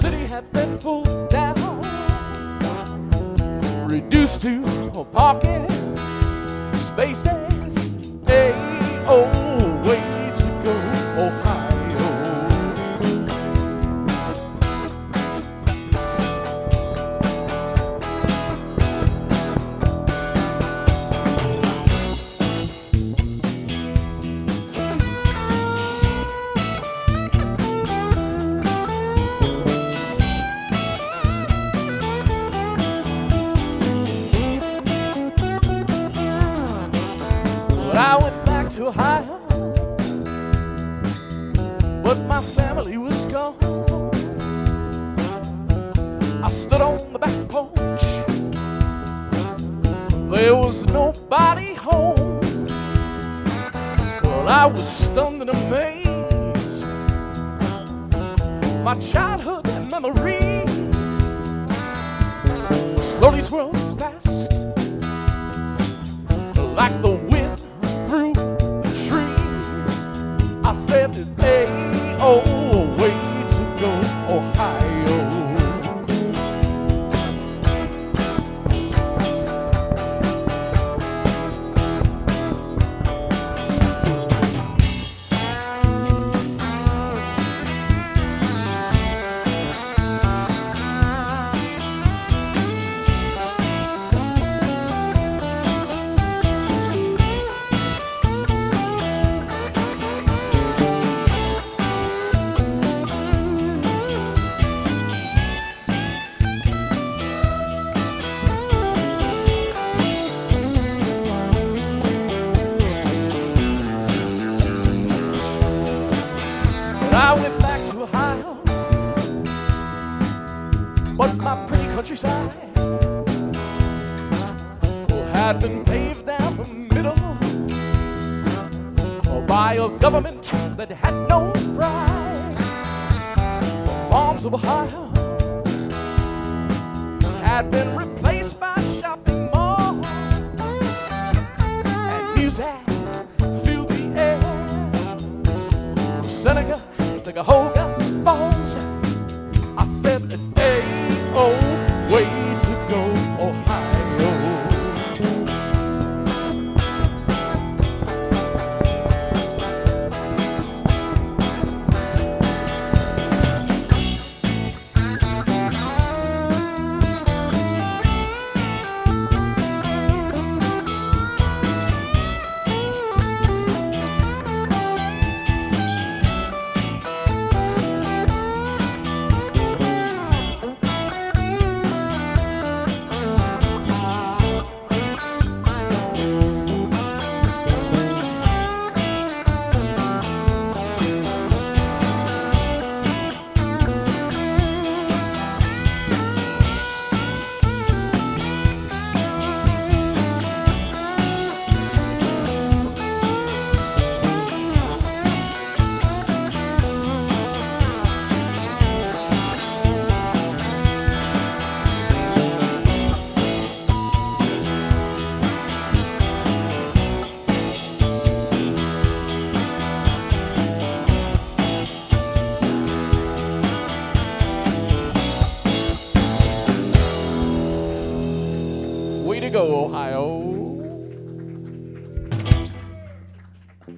city had been pulled down, reduced to parking spaces. Hey, oh, way to go, Ohio. I went back to Ohio, but my family was gone. I stood on the back porch, there was nobody home. Well, I was stunned and amazed. My childhood memory slowly swirled past like the wind through the trees. I said, hey, oh, way to go, Ohio. I went back to Ohio, but my pretty countryside had been paved down the middle by a government that had no pride. The farms of Ohio had been replaced by shopping malls, and music filled the air. Seneca, Cuyahoga Falls. I said, hey, oh, way to go, Ohio. Way to go, Ohio.